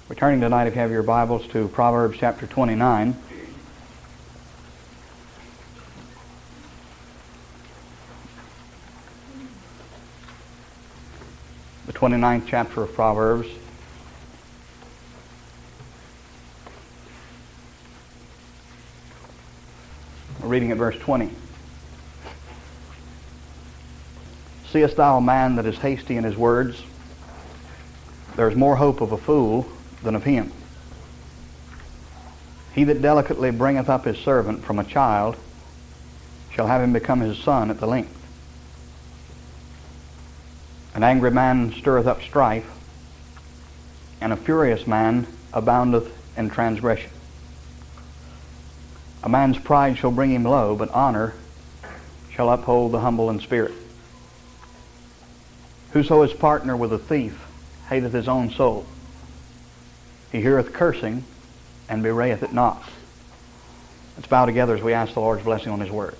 We're turning tonight, if you have your Bibles, to Proverbs chapter 29. The 29th chapter of Proverbs. We're reading at verse 20. Seest thou a man that is hasty in his words? There is more hope of a fool than of him. He that delicately bringeth up his servant from a child shall have him become his son at the length. An angry man stirreth up strife, and a furious man aboundeth in transgression. A man's pride shall bring him low, but honor shall uphold the humble in spirit. Whoso is partner with a thief hateth his own soul. He heareth cursing, and bewrayeth it not. Let's bow together as we ask the Lord's blessing on His Word.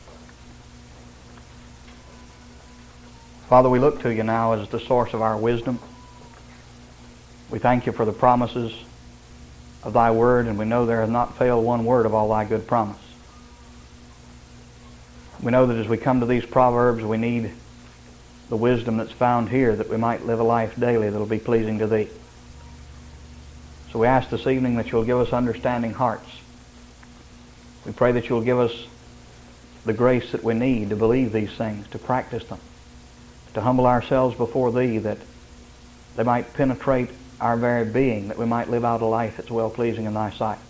Father, we look to You now as the source of our wisdom. We thank You for the promises of Thy Word, and we know there has not failed one word of all Thy good promise. We know that as we come to these Proverbs, we need the wisdom that's found here, that we might live a life daily that will be pleasing to Thee. So we ask this evening that You'll give us understanding hearts. We pray that You'll give us the grace that we need to believe these things, to practice them, to humble ourselves before Thee, that they might penetrate our very being, that we might live out a life that's well-pleasing in Thy sight.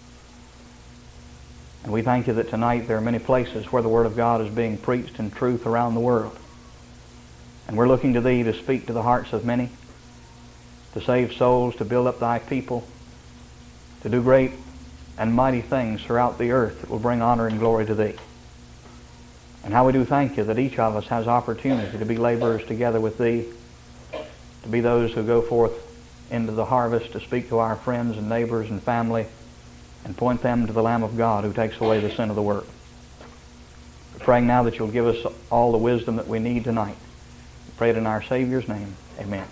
And we thank You that tonight there are many places where the Word of God is being preached in truth around the world. And we're looking to Thee to speak to the hearts of many, to save souls, to build up Thy people, to do great and mighty things throughout the earth that will bring honor and glory to Thee. And how we do thank You that each of us has opportunity to be laborers together with Thee, to be those who go forth into the harvest, to speak to our friends and neighbors and family, and point them to the Lamb of God who takes away the sin of the world. We're praying now that You'll give us all the wisdom that we need tonight. We pray it in our Savior's name. Amen.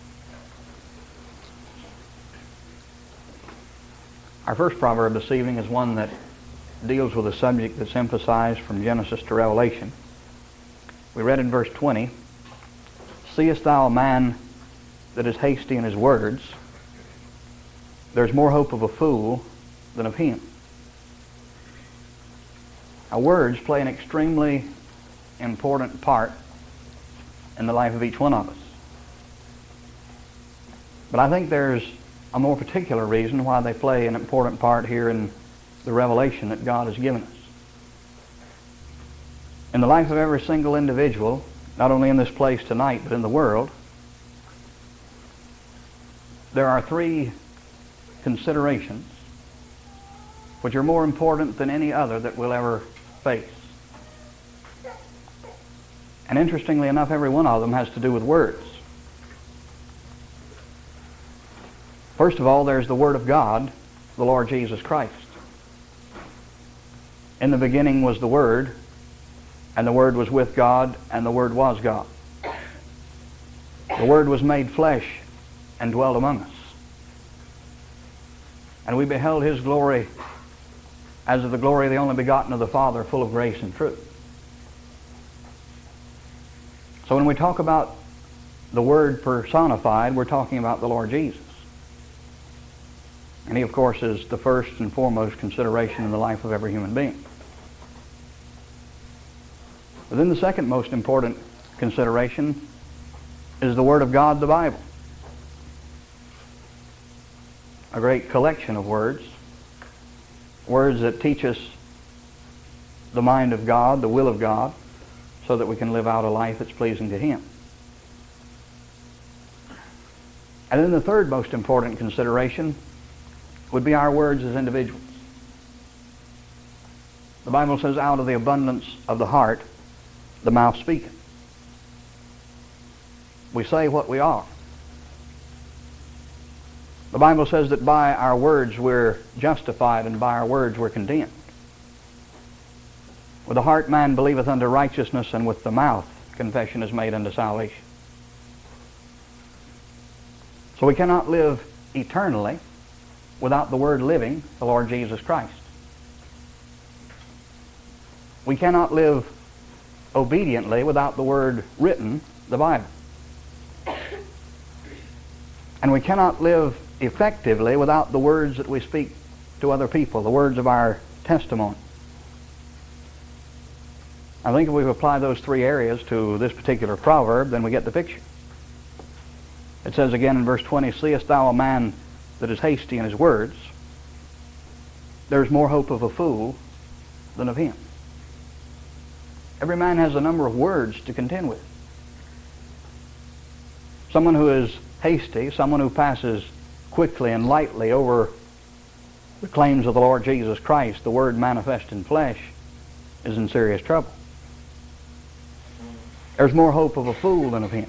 Our first proverb this evening is one that deals with a subject that's emphasized from Genesis to Revelation. We read in verse 20, Seest thou a man that is hasty in his words? There's more hope of a fool than of him. Now, words play an extremely important part in the life of each one of us. But I think there's a more particular reason why they play an important part here in the revelation that God has given us. In the life of every single individual, not only in this place tonight, but in the world, there are three considerations which are more important than any other that we'll ever face. And interestingly enough, every one of them has to do with words. First of all, there's the Word of God, the Lord Jesus Christ. In the beginning was the Word, and the Word was with God, and the Word was God. The Word was made flesh and dwelt among us. And we beheld His glory as of the glory of the only begotten of the Father, full of grace and truth. So when we talk about the Word personified, we're talking about the Lord Jesus. And He, of course, is the first and foremost consideration in the life of every human being. But then the second most important consideration is the Word of God, the Bible. A great collection of words. Words that teach us the mind of God, the will of God, so that we can live out a life that's pleasing to Him. And then the third most important consideration would be our words as individuals. The Bible says, out of the abundance of the heart, the mouth speaketh. We say what we are. The Bible says that by our words we're justified, and by our words we're condemned. With the heart man believeth unto righteousness, and with the mouth confession is made unto salvation. So we cannot live eternally without the Word living, the Lord Jesus Christ. We cannot live obediently without the Word written, the Bible. And we cannot live effectively without the words that we speak to other people, the words of our testimony. I think if we apply those three areas to this particular proverb, then we get the picture. It says again in verse 20, "Seest thou a man that is hasty in his words? There is more hope of a fool than of him." Every man has a number of words to contend with. Someone who is hasty, someone who passes quickly and lightly over the claims of the Lord Jesus Christ, the Word manifest in flesh, is in serious trouble. There's more hope of a fool than of him.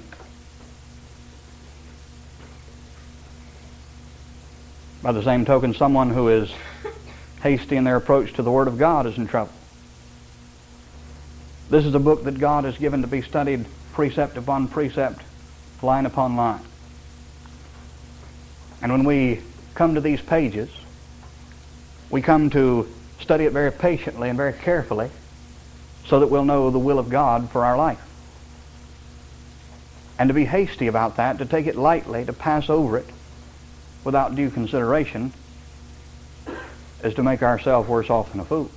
By the same token, someone who is hasty in their approach to the Word of God is in trouble. This is a book that God has given to be studied precept upon precept, line upon line. And when we come to these pages, we come to study it very patiently and very carefully so that we'll know the will of God for our life. And to be hasty about that, to take it lightly, to pass over it without due consideration, is to make ourselves worse off than a fool.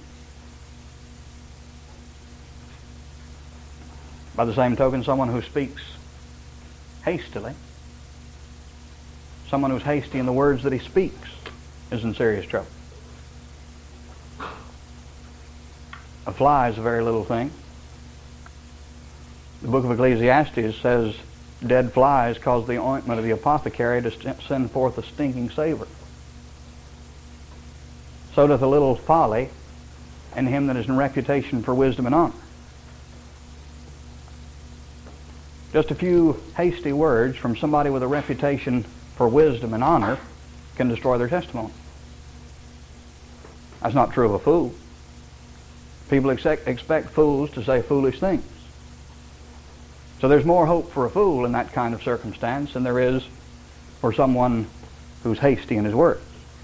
By the same token, someone who speaks hastily, someone who's hasty in the words that he speaks, is in serious trouble. A fly is a very little thing. The book of Ecclesiastes says, "Dead flies cause the ointment of the apothecary to send forth a stinking savor. So doth a little folly in him that is in reputation for wisdom and honor." Just a few hasty words from somebody with a reputation for wisdom and honor can destroy their testimony. That's not true of a fool. People expect fools to say foolish things. So there's more hope for a fool in that kind of circumstance than there is for someone who's hasty in his words.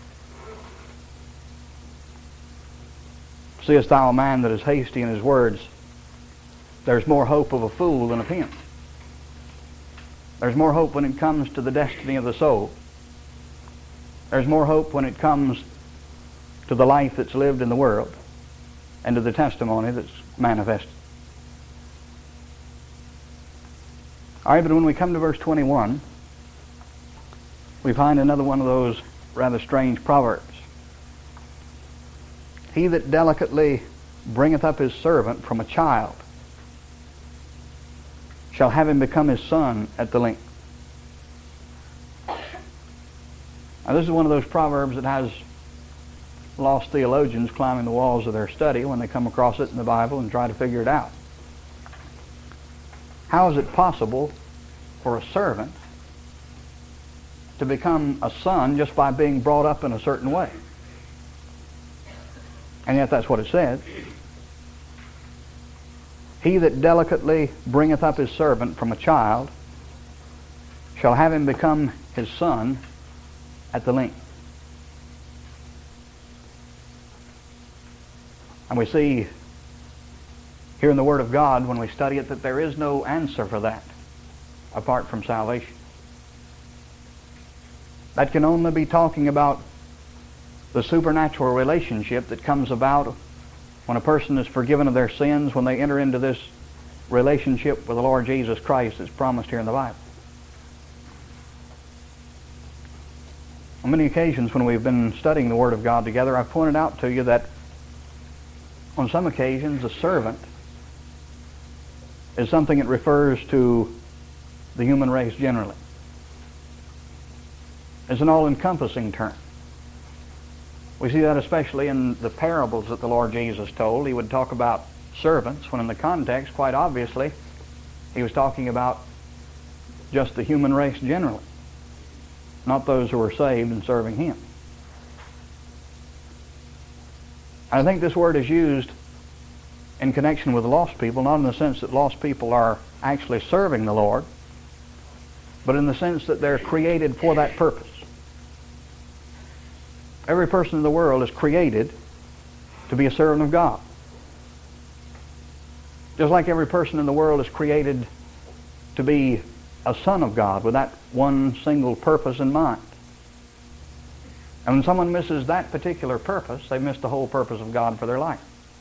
"Seest thou a man that is hasty in his words? There's more hope of a fool than of him." There's more hope when it comes to the destiny of the soul. There's more hope when it comes to the life that's lived in the world and to the testimony that's manifested. All right, but when we come to verse 21, we find another one of those rather strange proverbs. "He that delicately bringeth up his servant from a child shall have him become his son at the length." Now, this is one of those proverbs that has lost theologians climbing the walls of their study when they come across it in the Bible and try to figure it out. How is it possible for a servant to become a son just by being brought up in a certain way? And yet that's what it says. "He that delicately bringeth up his servant from a child shall have him become his son at the length." And we see here in the Word of God, when we study it, that there is no answer for that apart from salvation. That can only be talking about the supernatural relationship that comes about when a person is forgiven of their sins, when they enter into this relationship with the Lord Jesus Christ that's promised here in the Bible. On many occasions when we've been studying the Word of God together, I've pointed out to you that on some occasions a servant is something that refers to the human race generally. It's an all-encompassing term. We see that especially in the parables that the Lord Jesus told. He would talk about servants, when in the context, quite obviously, he was talking about just the human race generally, not those who were saved and serving him. I think this word is used in connection with lost people, not in the sense that lost people are actually serving the Lord, but in the sense that they're created for that purpose. Every person in the world is created to be a servant of God. Just like every person in the world is created to be a son of God with that one single purpose in mind. And when someone misses that particular purpose, they've missed the whole purpose of God for their life.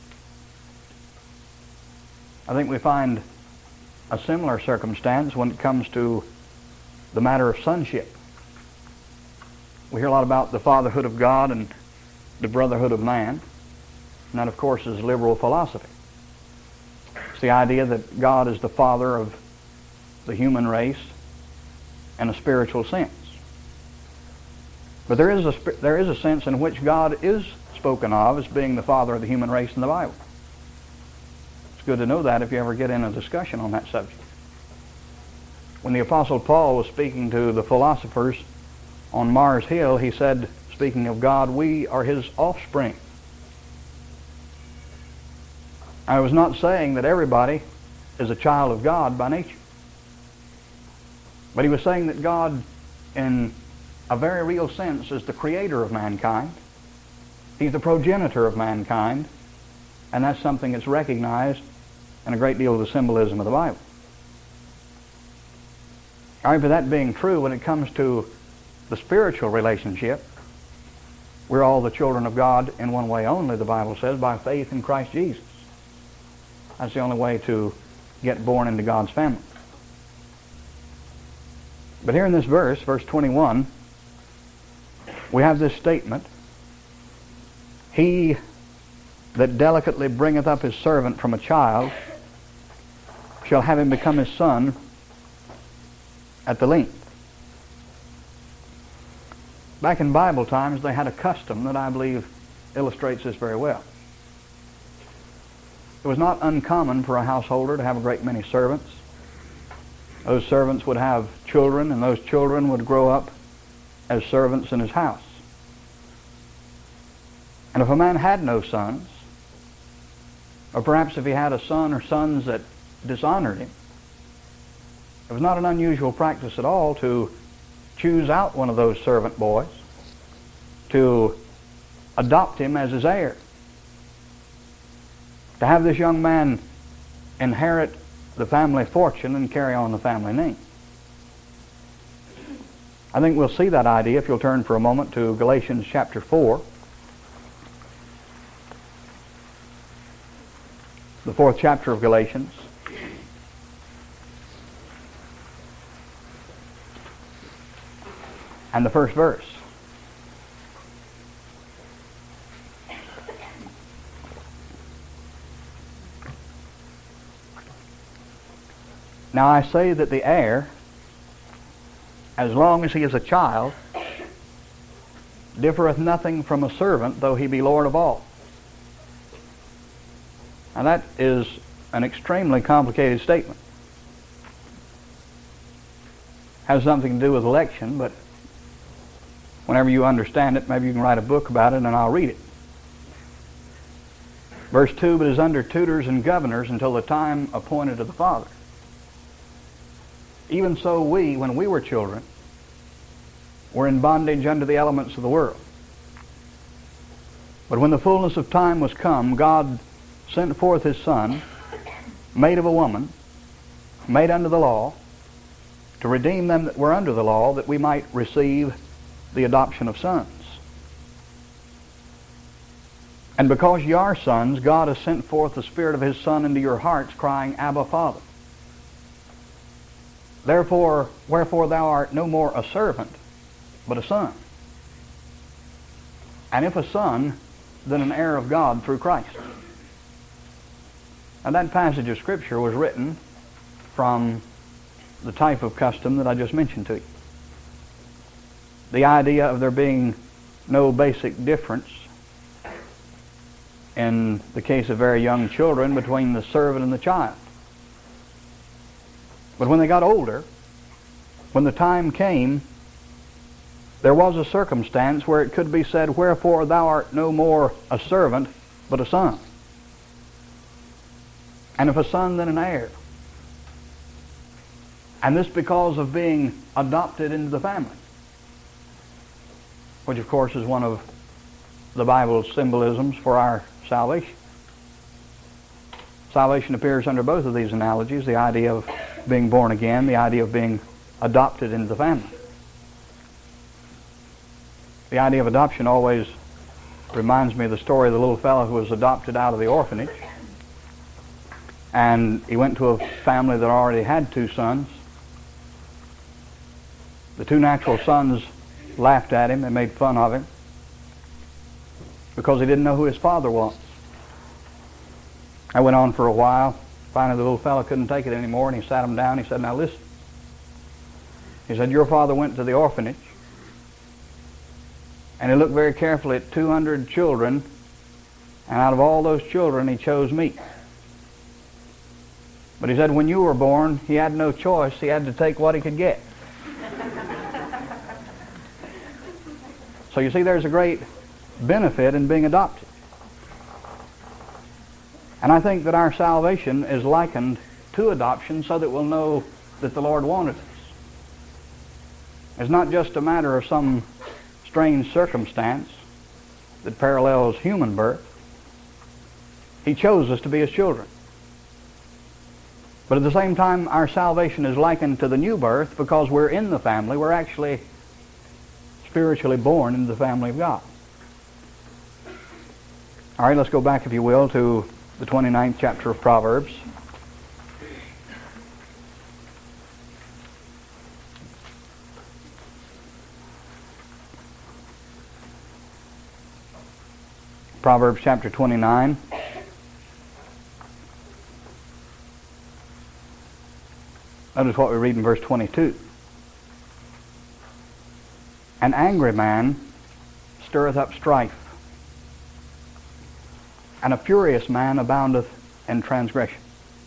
I think we find a similar circumstance when it comes to the matter of sonship. We hear a lot about the fatherhood of God and the brotherhood of man. And that, of course, is liberal philosophy. It's the idea that God is the father of the human race in a spiritual sense. But there is a sense in which God is spoken of as being the father of the human race in the Bible. It's good to know that if you ever get in a discussion on that subject. When the Apostle Paul was speaking to the philosophers on Mars Hill, he said, speaking of God, we are his offspring. I was not saying that everybody is a child of God by nature. But he was saying that God, in a very real sense, is the creator of mankind. He's the progenitor of mankind. And that's something that's recognized in a great deal of the symbolism of the Bible. However, that being true, when it comes to the spiritual relationship, we're all the children of God in one way only, the Bible says, by faith in Christ Jesus. That's the only way to get born into God's family. But here in this verse, verse 21, we have this statement, he that delicately bringeth up his servant from a child shall have him become his son at the length. Back in Bible times, they had a custom that I believe illustrates this very well. It was not uncommon for a householder to have a great many servants. Those servants would have children, and those children would grow up as servants in his house. And if a man had no sons, or perhaps if he had a son or sons that dishonored him, it was not an unusual practice at all to choose out one of those servant boys, to adopt him as his heir, to have this young man inherit the family fortune and carry on the family name. I think we'll see that idea if you'll turn for a moment to Galatians chapter 4. The 4th chapter of Galatians. And the first verse. Now I say that the heir, as long as he is a child, differeth nothing from a servant, though he be Lord of all. Now that is an extremely complicated statement. Has something to do with election, but whenever you understand it, maybe you can write a book about it and I'll read it. Verse 2, but is under tutors and governors until the time appointed of the Father. Even so we, when we were children, were in bondage under the elements of the world. But when the fullness of time was come, God sent forth his Son, made of a woman, made under the law, to redeem them that were under the law, that we might receive the adoption of sons. And because ye are sons, God has sent forth the Spirit of his Son into your hearts, crying, Abba, Father. Therefore, wherefore thou art no more a servant, but a son. And if a son, then an heir of God through Christ. And that passage of Scripture was written from the type of custom that I just mentioned to you. The idea of there being no basic difference in the case of very young children between the servant and the child. But when they got older, when the time came, there was a circumstance where it could be said, wherefore thou art no more a servant, but a son. And if a son, then an heir. And this because of being adopted into the family, which of course is one of the Bible's symbolisms for our salvation. Salvation appears under both of these analogies, the idea of being born again, the idea of being adopted into the family. The idea of adoption always reminds me of the story of the little fellow who was adopted out of the orphanage. And he went to a family that already had 2 sons. The 2 natural sons laughed at him and made fun of him because he didn't know who his father was. I went on for a while. Finally, the little fellow couldn't take it anymore, and he sat him down. He said, "Now listen." He said, "Your father went to the orphanage, and he looked very carefully at 200 children, and out of all those children, he chose me. But he said, when you were born, he had no choice. He had to take what he could get." So you see, there's a great benefit in being adopted. And I think that our salvation is likened to adoption so that we'll know that the Lord wanted us. It's not just a matter of some strange circumstance that parallels human birth. He chose us to be His children. But at the same time, our salvation is likened to the new birth because we're in the family. We're actually spiritually born into the family of God. All right, let's go back, if you will, to the 29th chapter of Proverbs. Proverbs chapter 29. Notice what we read in verse 22. An angry man stirreth up strife, and a furious man aboundeth in transgression.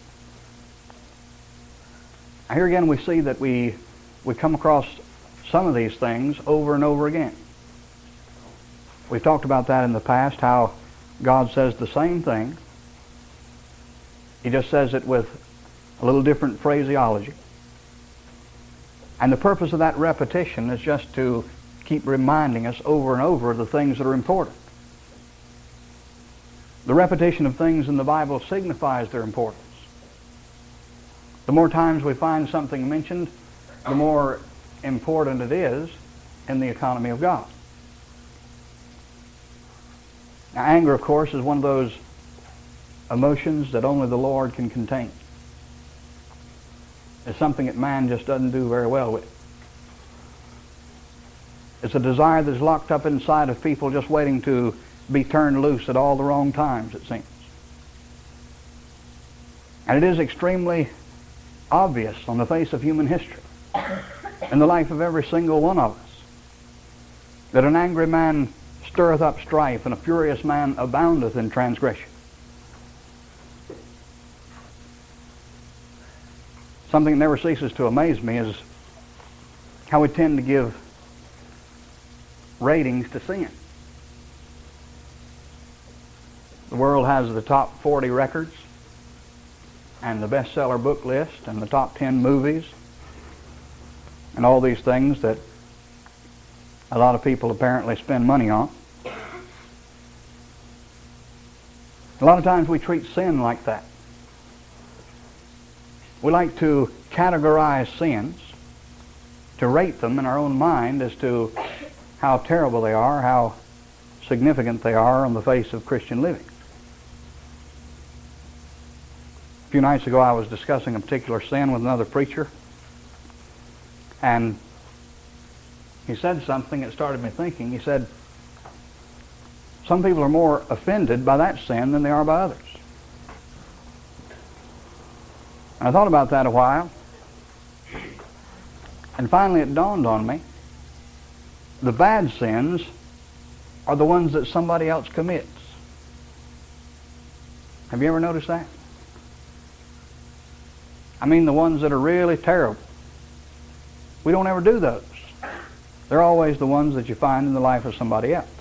Now here again we see that we come across some of these things over and over again. We've talked about that in the past, how God says the same thing. He just says it with a little different phraseology. And the purpose of that repetition is just to keep reminding us over and over of the things that are important. The repetition of things in the Bible signifies their importance. The more times we find something mentioned, the more important it is in the economy of God. Now, anger, of course, is one of those emotions that only the Lord can contain. It's something that man just doesn't do very well with. It's a desire that's locked up inside of people just waiting to be turned loose at all the wrong times, it seems. And it is extremely obvious on the face of human history, in the life of every single one of us, that an angry man stirreth up strife, and a furious man aboundeth in transgression. Something that never ceases to amaze me is how we tend to give ratings to sin. The world has the top 40 records and the bestseller book list and the top 10 movies and all these things that a lot of people apparently spend money on. A lot of times we treat sin like that. We like to categorize sins, to rate them in our own mind as to how terrible they are, how significant they are on the face of Christian living. A few nights ago I was discussing a particular sin with another preacher, and he said something that started me thinking. He said, some people are more offended by that sin than they are by others. And I thought about that a while, and finally it dawned on me, the bad sins are the ones that somebody else commits. Have you ever noticed that? I mean the ones that are really terrible. We don't ever do those. They're always the ones that you find in the life of somebody else.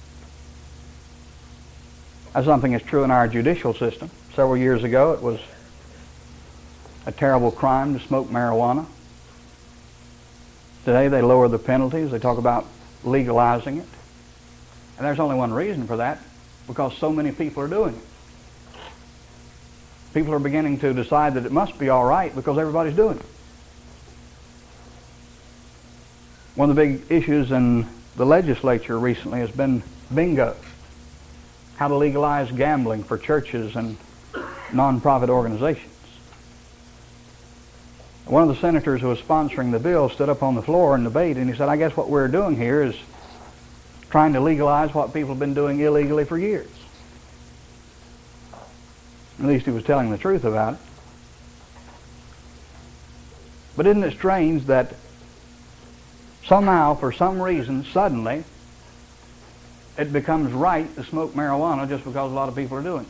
That's something that's true in our judicial system. Several years ago it was a terrible crime to smoke marijuana. Today they lower the penalties. They talk about legalizing it. And there's only one reason for that, because so many people are doing it. People are beginning to decide that it must be all right because everybody's doing it. One of the big issues in the legislature recently has been bingo. How to legalize gambling for churches and non-profit organizations. One of the senators who was sponsoring the bill stood up on the floor and debated, and he said, I guess what we're doing here is trying to legalize what people have been doing illegally for years. At least he was telling the truth about it. But isn't it strange that somehow, for some reason, suddenly, it becomes right to smoke marijuana just because a lot of people are doing it?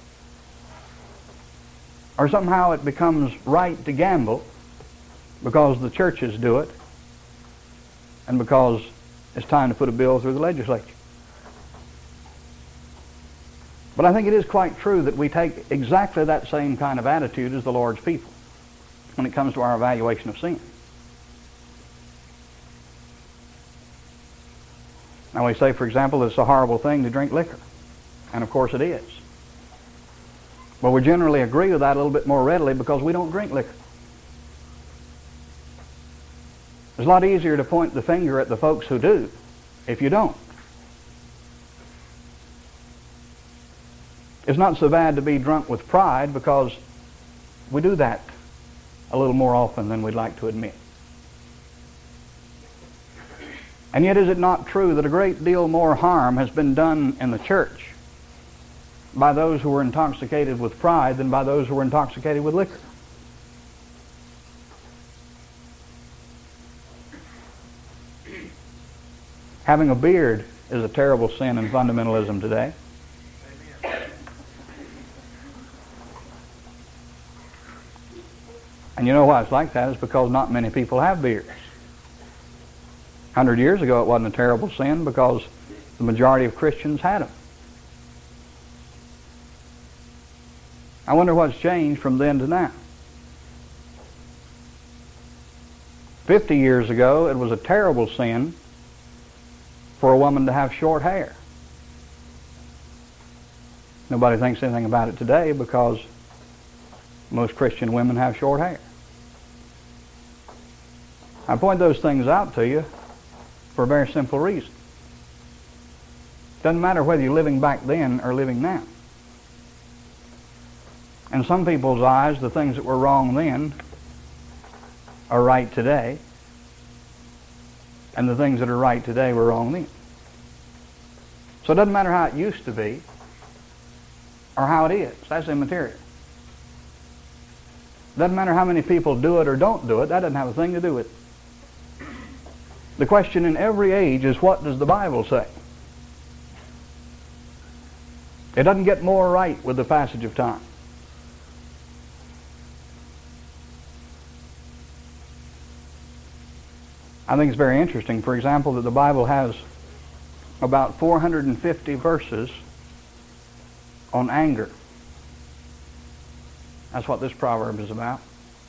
Or somehow it becomes right to gamble because the churches do it and because it's time to put a bill through the legislature. But I think it is quite true that we take exactly that same kind of attitude as the Lord's people when it comes to our evaluation of sin. Now we say, for example, that it's a horrible thing to drink liquor. And of course it is. But we generally agree with that a little bit more readily because we don't drink liquor. It's a lot easier to point the finger at the folks who do if you don't. It's not so bad to be drunk with pride because we do that a little more often than we'd like to admit. And yet is it not true that a great deal more harm has been done in the church by those who were intoxicated with pride than by those who were intoxicated with liquor? Having a beard is a terrible sin in fundamentalism today. And you know why it's like that? It's because not many people have beards. 100 years ago it wasn't a terrible sin because the majority of Christians had them. I wonder what's changed from then to now. 50 years ago it was a terrible sin for a woman to have short hair. Nobody thinks anything about it today because most Christian women have short hair. I point those things out to you for a very simple reason. Doesn't matter whether you're living back then or living now. In some people's eyes, the things that were wrong then are right today, and the things that are right today were wrong then. So it doesn't matter how it used to be or how it is. That's immaterial. It doesn't matter how many people do it or don't do it. That doesn't have a thing to do with it. The question in every age is, what does the Bible say? It doesn't get more right with the passage of time. I think it's very interesting, for example, that the Bible has about 450 verses on anger. That's what this proverb is about.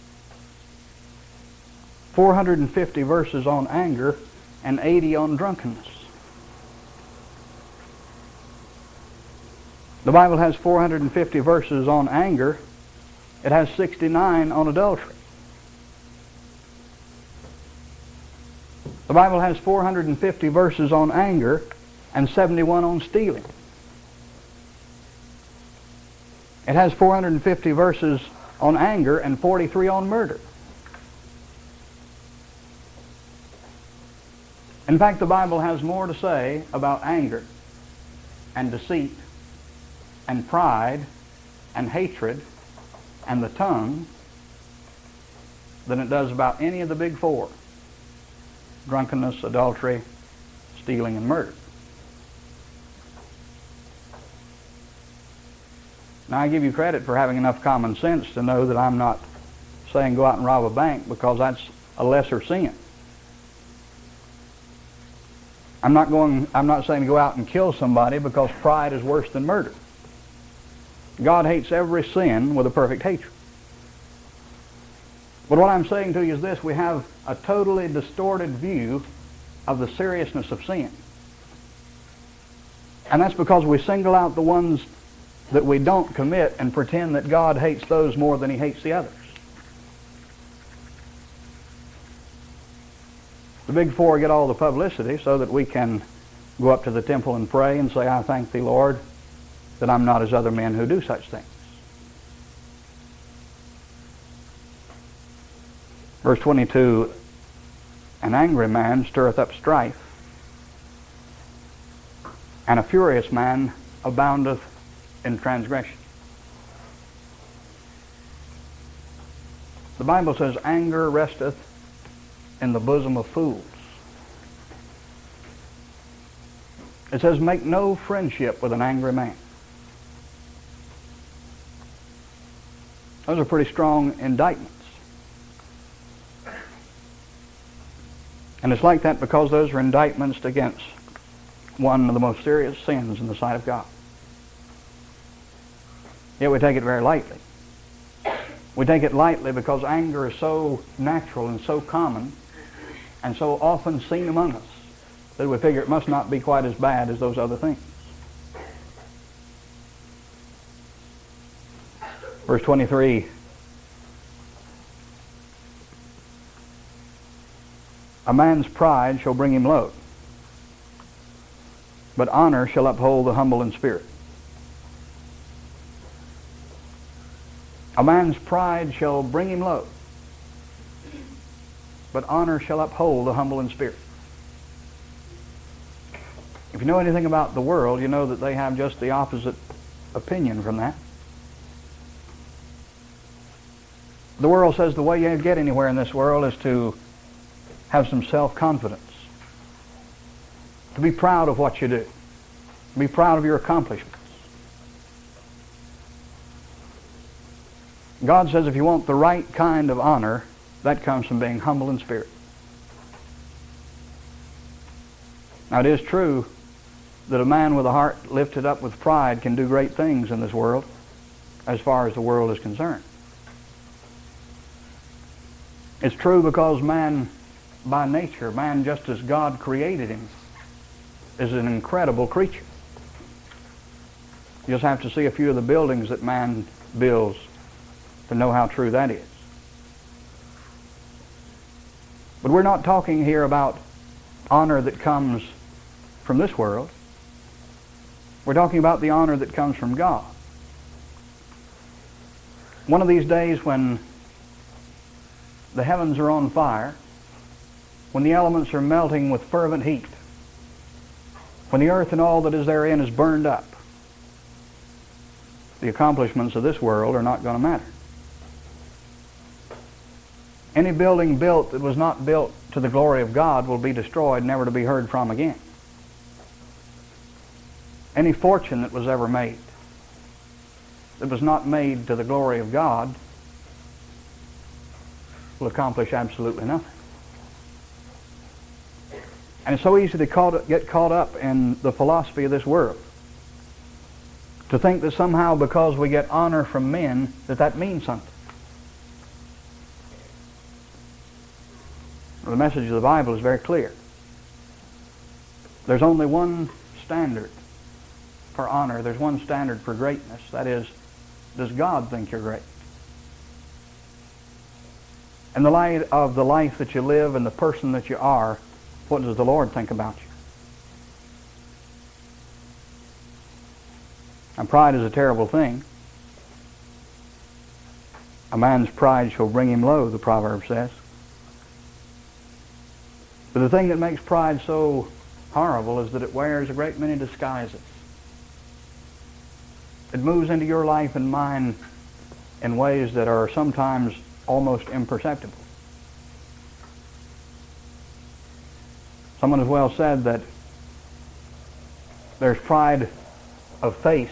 450 verses on anger and 80 on drunkenness. The Bible has 450 verses on anger. It has 69 on adultery. The Bible has 450 verses on anger and 71 on stealing. It has 450 verses on anger and 43 on murder. In fact, the Bible has more to say about anger and deceit and pride and hatred and the tongue than it does about any of the big four: drunkenness, adultery, stealing, and murder. Now, I give you credit for having enough common sense to know that I'm not saying go out and rob a bank, because that's a lesser sin. I'm not saying to go out and kill somebody, because pride is worse than murder. God hates every sin with a perfect hatred. But what I'm saying to you is this: we have a totally distorted view of the seriousness of sin. And that's because we single out the ones that we don't commit and pretend that God hates those more than He hates the others. The big four get all the publicity so that we can go up to the temple and pray and say, I thank Thee, Lord, that I'm not as other men who do such things. Verse 22, an angry man stirreth up strife, and a furious man aboundeth in transgression. The Bible says, anger resteth in the bosom of fools. It says, make no friendship with an angry man. Those are pretty strong indictments. And it's like that because those are indictments against one of the most serious sins in the sight of God. Yet we take it very lightly. We take it lightly because anger is so natural and so common and so often seen among us that we figure it must not be quite as bad as those other things. Verse 23, a man's pride shall bring him low, but honor shall uphold the humble in spirit. A man's pride shall bring him low, but honor shall uphold the humble in spirit. If you know anything about the world, you know that they have just the opposite opinion from that. The world says the way you get anywhere in this world is to have some self-confidence, to be proud of what you do, to be proud of your accomplishments. God says if you want the right kind of honor, that comes from being humble in spirit. Now it is true that a man with a heart lifted up with pride can do great things in this world as far as the world is concerned. It's true because man, by nature, man just as God created him, is an incredible creature. You just have to see a few of the buildings that man builds to know how true that is. But we're not talking here about honor that comes from this world. We're talking about the honor that comes from God. One of these days when the heavens are on fire, when the elements are melting with fervent heat, when the earth and all that is therein is burned up, the accomplishments of this world are not going to matter. Any building built that was not built to the glory of God will be destroyed, never to be heard from again. Any fortune that was ever made that was not made to the glory of God will accomplish absolutely nothing. And it's so easy to get caught up in the philosophy of this world, to think that somehow because we get honor from men that means something. The message of the Bible is very clear. There's only one standard for honor. There's one standard for greatness. That is, does God think you're great? In the light of the life that you live and the person that you are, what does the Lord think about you? And pride is a terrible thing. A man's pride shall bring him low, the proverb says. But the thing that makes pride so horrible is that it wears a great many disguises. It moves into your life and mine in ways that are sometimes almost imperceptible. Someone has well said that there's pride of face,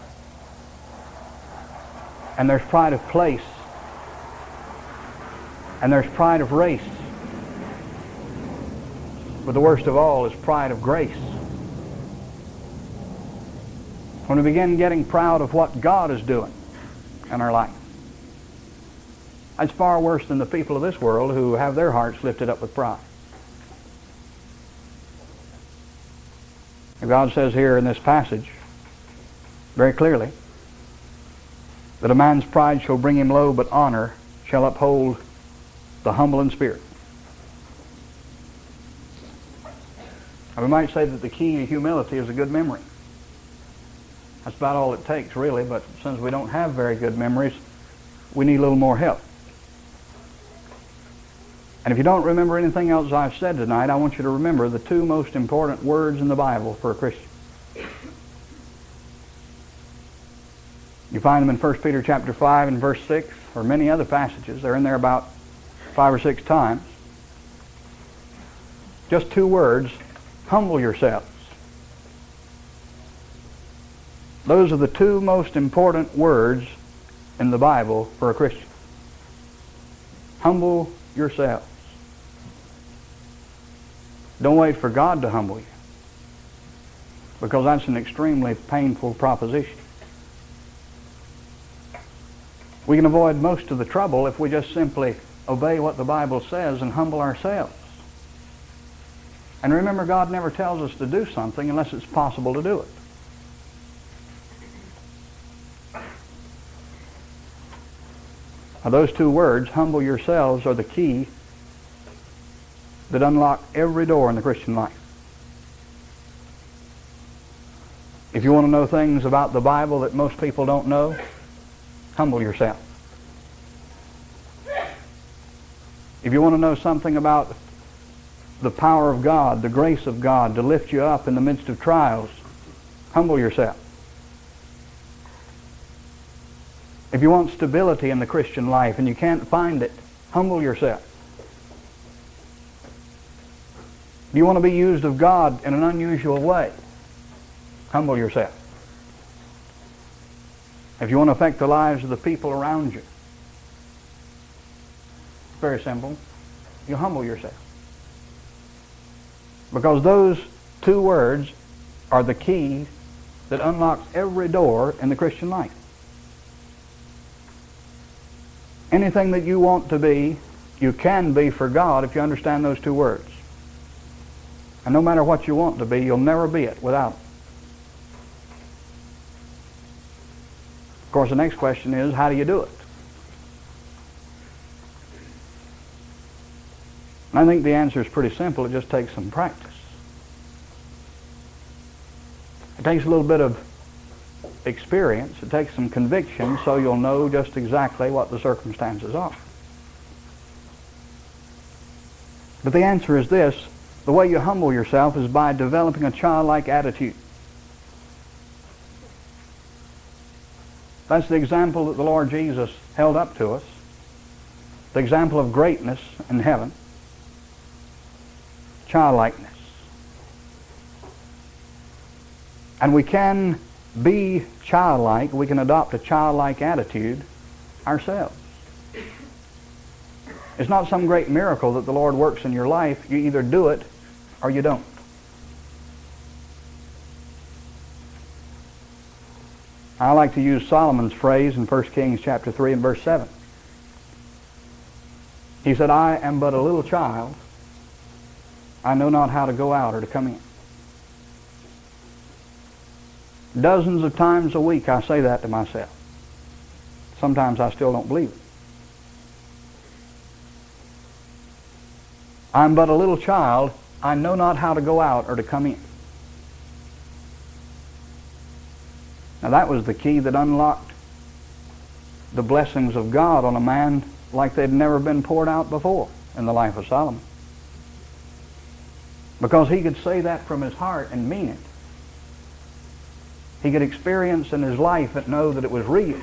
and there's pride of place, and there's pride of race. But the worst of all is pride of grace. When we begin getting proud of what God is doing in our life, that's far worse than the people of this world who have their hearts lifted up with pride. God says here in this passage very clearly that a man's pride shall bring him low, but honor shall uphold the humble in spirit. And we might say that the key to humility is a good memory. That's about all it takes, really, but since we don't have very good memories, we need a little more help. And if you don't remember anything else I've said tonight, I want you to remember the two most important words in the Bible for a Christian. You find them in 1 Peter chapter 5 and verse 6, or many other passages. They're in there about 5 or 6 times. Just two words: humble yourselves. Those are the two most important words in the Bible for a Christian. Humble yourselves. Don't wait for God to humble you, because that's an extremely painful proposition. We can avoid most of the trouble if we just simply obey what the Bible says and humble ourselves. And remember, God never tells us to do something unless it's possible to do it. Now, those two words, humble yourselves, are the key that unlock every door in the Christian life. If you want to know things about the Bible that most people don't know, humble yourself. If you want to know something about the power of God, the grace of God to lift you up in the midst of trials, humble yourself. If you want stability in the Christian life and you can't find it, humble yourself. If you want to be used of God in an unusual way, humble yourself. If you want to affect the lives of the people around you, it's very simple. You humble yourself. Because those two words are the key that unlocks every door in the Christian life. Anything that you want to be, you can be for God if you understand those two words. And no matter what you want to be, you'll never be it without it. Of course, the next question is, how do you do it? And I think the answer is pretty simple. It just takes some practice. It takes a little bit of experience. It takes some conviction, so you'll know just exactly what the circumstances are. But the answer is this: the way you humble yourself is by developing a childlike attitude. That's the example that the Lord Jesus held up to us, the example of greatness in heaven, childlikeness. And we can be childlike, we can adopt a childlike attitude ourselves. It's not some great miracle that the Lord works in your life. You either do it or you don't. I like to use Solomon's phrase in 1 Kings chapter 3 and verse 7. He said, I am but a little child. I know not how to go out or to come in. Dozens of times a week I say that to myself. Sometimes I still don't believe it. I'm but a little child. I know not how to go out or to come in. Now that was the key that unlocked the blessings of God on a man like they'd never been poured out before in the life of Solomon. Because he could say that from his heart and mean it. He could experience in his life and know that it was real.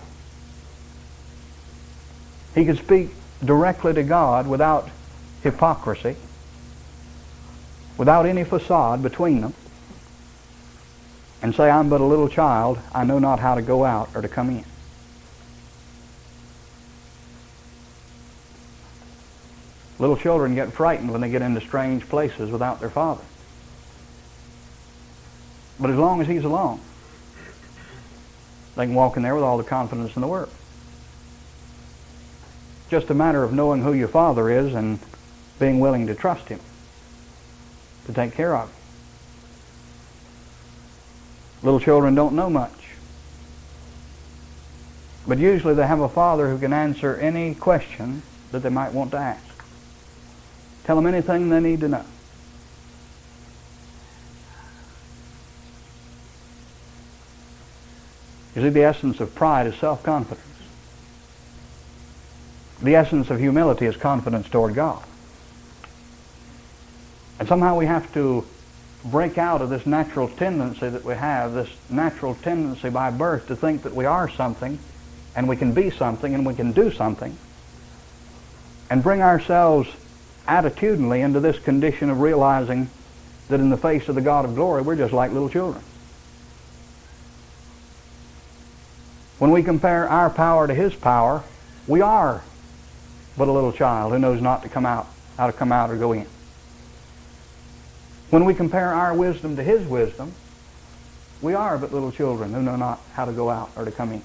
He could speak directly to God without hypocrisy, without any facade between them, and say, I'm but a little child, I know not how to go out or to come in. Little children get frightened when they get into strange places without their father. But as long as he's along, they can walk in there with all the confidence in the world. Just a matter of knowing who your father is and being willing to trust him to take care of you. Little children don't know much. But usually they have a father who can answer any question that they might want to ask. Tell them anything they need to know. You see, the essence of pride is self-confidence. The essence of humility is confidence toward God. And somehow we have to break out of this natural tendency that we have, this natural tendency by birth to think that we are something, and we can be something, and we can do something, and bring ourselves attitudinally into this condition of realizing that in the face of the God of glory, we're just like little children. When we compare our power to His power, we are but a little child who knows not to come out, how to come out or go in. When we compare our wisdom to His wisdom, we are but little children who know not how to go out or to come in.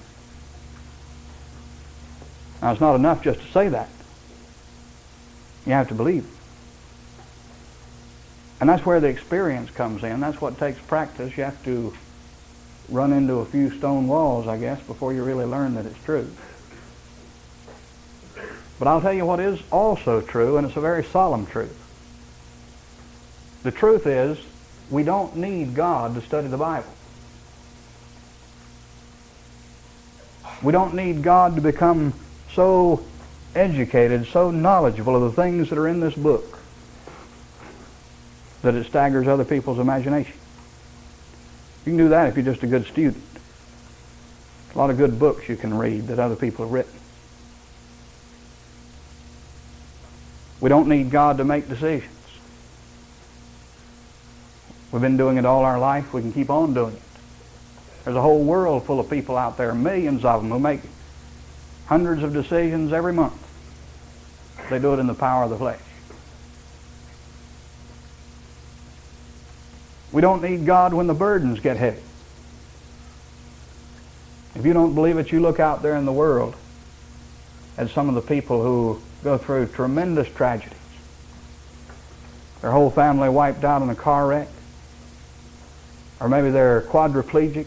Now, it's not enough just to say that. You have to believe it. And that's where the experience comes in. That's what takes practice. You have to run into a few stone walls, I guess, before you really learn that it's true. But I'll tell you what is also true, and it's a very solemn truth. The truth is, we don't need God to study the Bible. We don't need God to become so educated, so knowledgeable of the things that are in this book that it staggers other people's imagination. You can do that if you're just a good student. A lot of good books you can read that other people have written. We don't need God to make decisions. We've been doing it all our life. We can keep on doing it. There's a whole world full of people out there, millions of them, who make hundreds of decisions every month. They do it in the power of the flesh. We don't need God when the burdens get heavy. If you don't believe it, you look out there in the world at some of the people who go through tremendous tragedies. Their whole family wiped out in a car wreck. Or maybe they're quadriplegics.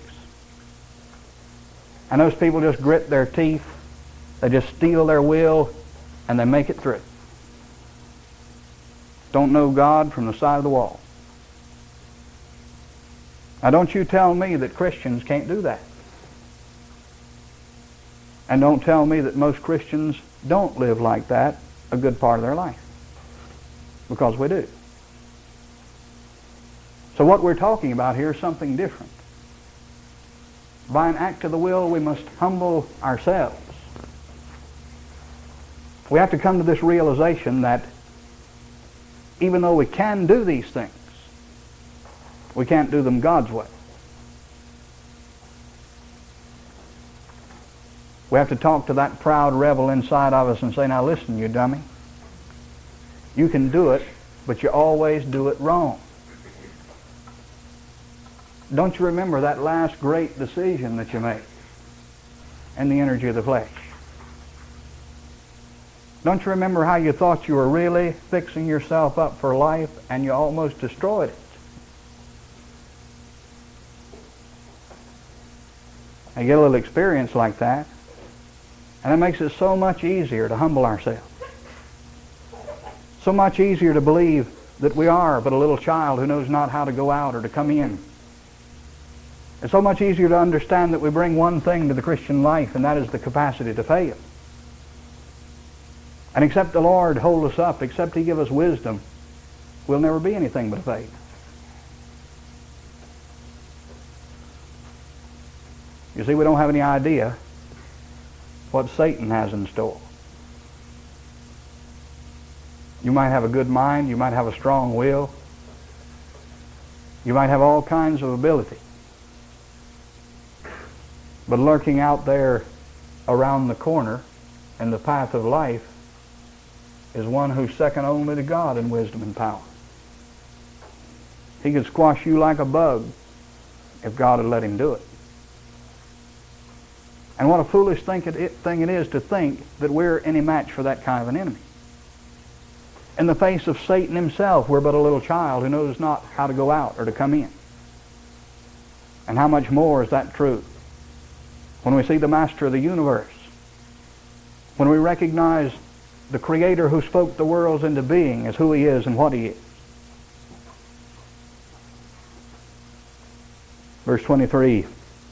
And those people just grit their teeth. They just steel their will, and they make it through. Don't know God from the side of the wall. Now, don't you tell me that Christians can't do that. And don't tell me that most Christians don't live like that a good part of their life. Because we do. So what we're talking about here is something different. By an act of the will, we must humble ourselves. We have to come to this realization that even though we can do these things, we can't do them God's way. We have to talk to that proud rebel inside of us and say, now listen, you dummy. You can do it, but you always do it wrong. Don't you remember that last great decision that you made and the energy of the flesh? Don't you remember how you thought you were really fixing yourself up for life and you almost destroyed it? I get a little experience like that, and it makes it so much easier to humble ourselves. So much easier to believe that we are but a little child who knows not how to go out or to come in. It's so much easier to understand that we bring one thing to the Christian life, and that is the capacity to fail. And except the Lord hold us up, except He give us wisdom, we'll never be anything but a failure. You see, we don't have any idea what Satan has in store. You might have a good mind, you might have a strong will, you might have all kinds of ability. But lurking out there around the corner in the path of life is one who's second only to God in wisdom and power. He could squash you like a bug if God had let him do it. And what a foolish thing it is to think that we're any match for that kind of an enemy. In the face of Satan himself, we're but a little child who knows not how to go out or to come in. And how much more is that true when we see the Master of the universe, when we recognize the Creator who spoke the worlds into being as who He is and what He is. Verse 23,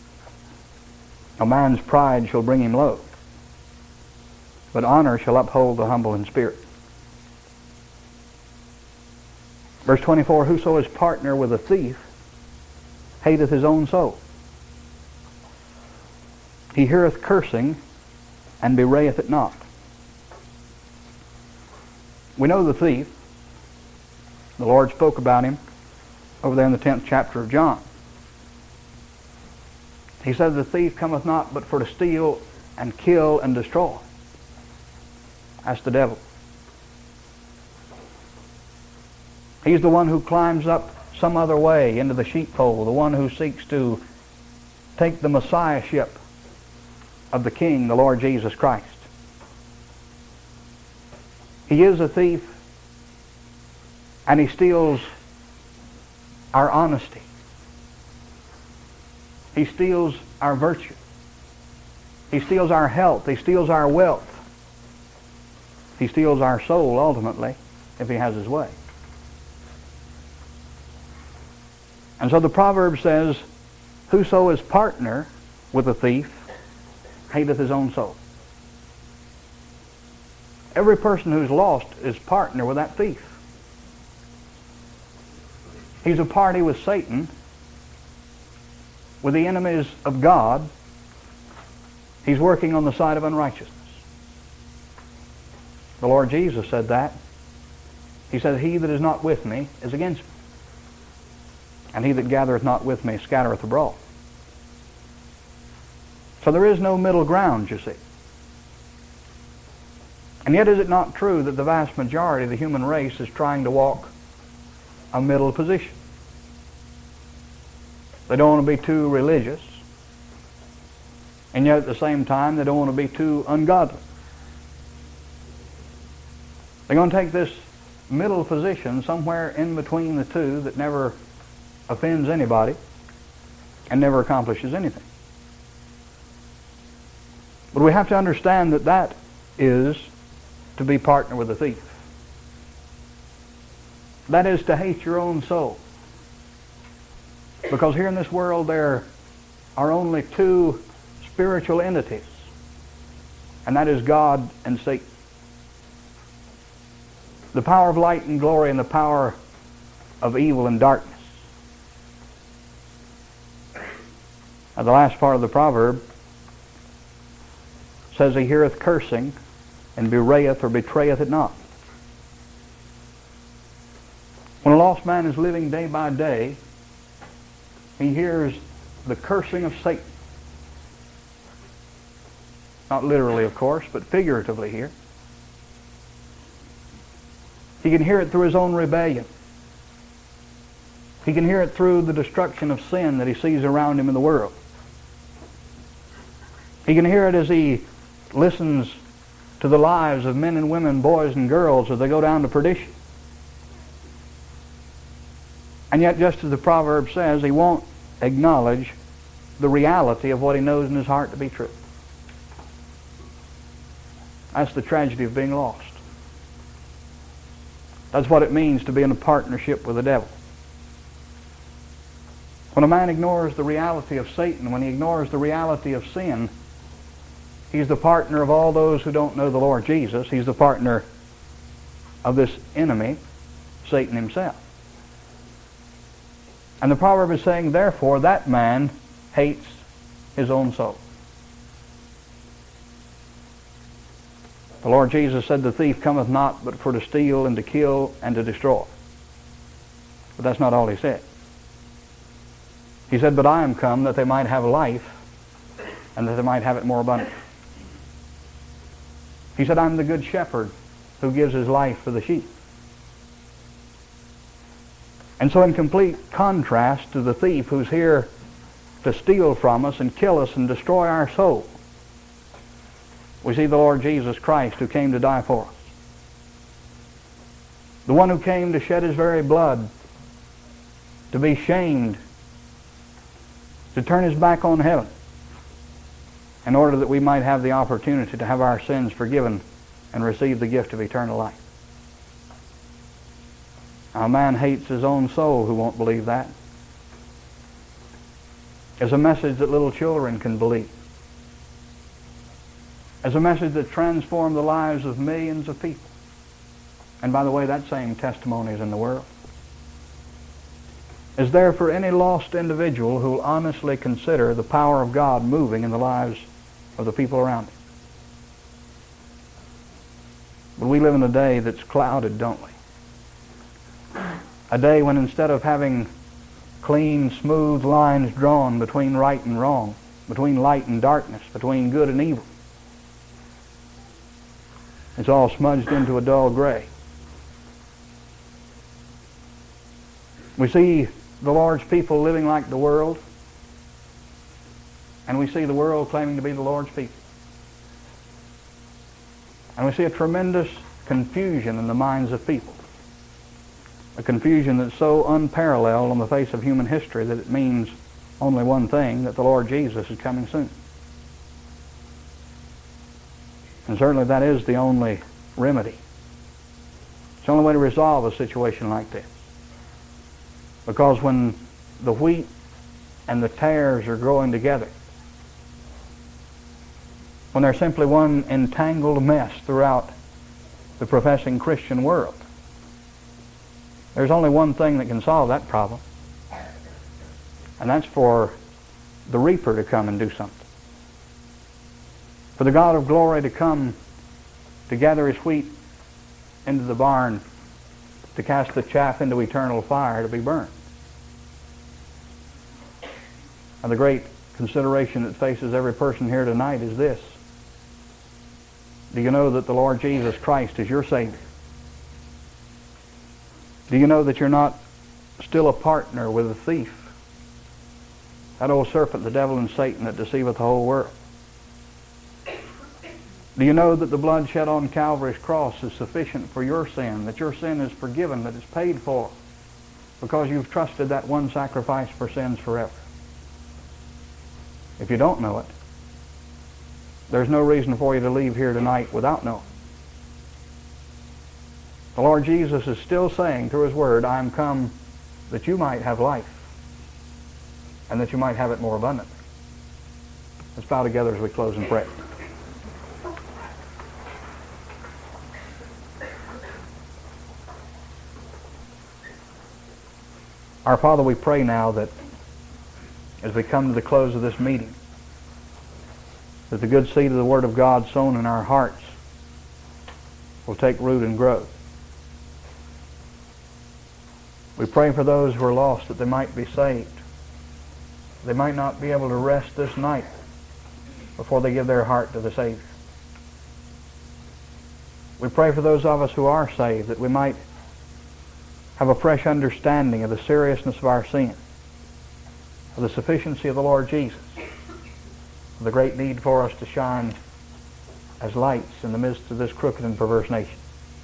a man's pride shall bring him low, but honor shall uphold the humble in spirit. Verse 24, whoso is partner with a thief hateth his own soul. He heareth cursing and bewrayeth it not. We know the thief. The Lord spoke about him over there in the 10th chapter of John. He said, the thief cometh not but for to steal and kill and destroy. That's the devil. He's the one who climbs up some other way into the sheepfold, the one who seeks to take the Messiahship of the King, the Lord Jesus Christ. He is a thief, and he steals our honesty. He steals our virtue. He steals our health. He steals our wealth. He steals our soul, ultimately, if he has his way. And so the proverb says, whoso is partner with a thief hateth his own soul. Every person who's lost is partner with that thief. He's a party with Satan, with the enemies of God. He's working on the side of unrighteousness. The Lord Jesus said that. He said, he that is not with me is against me, and he that gathereth not with me scattereth abroad. So there is no middle ground, you see. And yet is it not true that the vast majority of the human race is trying to walk a middle position? They don't want to be too religious, and yet at the same time they don't want to be too ungodly. They're going to take this middle position somewhere in between the two that never offends anybody and never accomplishes anything. But we have to understand that that is to be partner with a thief. That is to hate your own soul. Because here in this world there are only two spiritual entities, and that is God and Satan. The power of light and glory and the power of evil and darkness. Now the last part of the proverb says, he heareth cursing and bewrayeth or betrayeth it not. When a lost man is living day by day, he hears the cursing of Satan. Not literally, of course, but figuratively here. He can hear it through his own rebellion. He can hear it through the destruction of sin that he sees around him in the world. He can hear it as he listens to the lives of men and women, boys and girls, as they go down to perdition. And yet, just as the proverb says, he won't acknowledge the reality of what he knows in his heart to be true. That's the tragedy of being lost. That's what it means to be in a partnership with the devil. When a man ignores the reality of Satan, when he ignores the reality of sin, he's the partner of all those who don't know the Lord Jesus. He's the partner of this enemy, Satan himself. And the proverb is saying, therefore, that man hates his own soul. The Lord Jesus said, the thief cometh not but for to steal and to kill and to destroy. But that's not all he said. He said, but I am come that they might have life, and that they might have it more abundantly. He said, I'm the good shepherd who gives his life for the sheep. And so in complete contrast to the thief who's here to steal from us and kill us and destroy our soul, we see the Lord Jesus Christ who came to die for us. The one who came to shed his very blood, to be shamed to turn his back on heaven in order that we might have the opportunity to have our sins forgiven and receive the gift of eternal life. A man hates his own soul who won't believe that. It's a message that little children can believe. It's a message that transformed the lives of millions of people. And by the way, that same testimony is in the world. Is there for any lost individual who will honestly consider the power of God moving in the lives of the people around him? But we live in a day that's clouded, don't we? A day when instead of having clean, smooth lines drawn between right and wrong, between light and darkness, between good and evil, it's all smudged into a dull gray. We see the Lord's people living like the world, and we see the world claiming to be the Lord's people. And we see a tremendous confusion in the minds of people. A confusion that's so unparalleled on the face of human history that it means only one thing, that the Lord Jesus is coming soon. And certainly that is the only remedy. It's the only way to resolve a situation like this. Because when the wheat and the tares are growing together, when they're simply one entangled mess throughout the professing Christian world, there's only one thing that can solve that problem. And that's for the reaper to come and do something. For the God of glory to come to gather his wheat into the barn, to cast the chaff into eternal fire to be burned. And the great consideration that faces every person here tonight is this. Do you know that the Lord Jesus Christ is your Savior? Do you know that you're not still a partner with a thief? That old serpent, the devil and Satan, that deceiveth the whole world. Do you know that the blood shed on Calvary's cross is sufficient for your sin, that your sin is forgiven, that it's paid for, because you've trusted that one sacrifice for sins forever? If you don't know it, there's no reason for you to leave here tonight without knowing. The Lord Jesus is still saying through his word, I am come that you might have life, and that you might have it more abundantly. Let's bow together as we close in prayer. Our Father, we pray now that as we come to the close of this meeting, that the good seed of the Word of God sown in our hearts will take root and grow. We pray for those who are lost that they might be saved. They might not be able to rest this night before they give their heart to the Savior. We pray for those of us who are saved that we might have a fresh understanding of the seriousness of our sin, of the sufficiency of the Lord Jesus, of the great need for us to shine as lights in the midst of this crooked and perverse nation.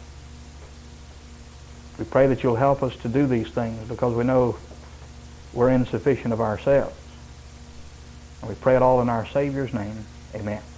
We pray that you'll help us to do these things because we know we're insufficient of ourselves. And we pray it all in our Savior's name. Amen.